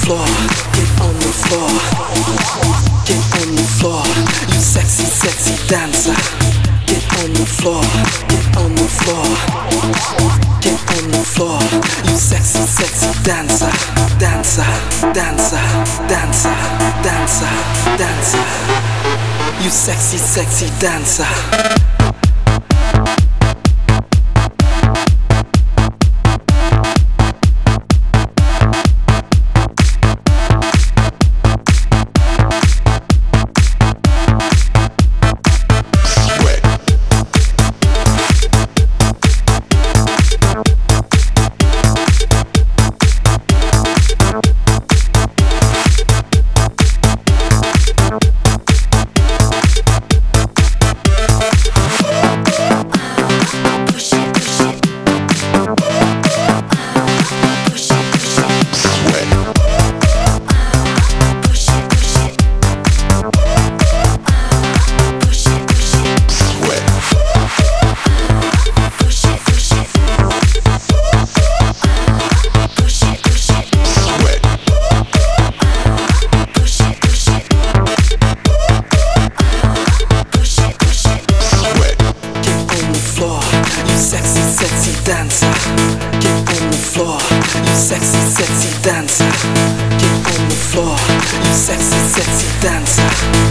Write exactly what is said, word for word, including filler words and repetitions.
floor, get on the floor, get on the floor, you sexy, sexy dancer. Get on the floor, get on the floor, get on the floor, you sexy, sexy dancer, dancer, dancer, dancer, dancer, dancer, you sexy, sexy dancer. Sexy, sexy dancer, get on the floor. You sexy, sexy dancer, get on the floor. You sexy, sexy dancer.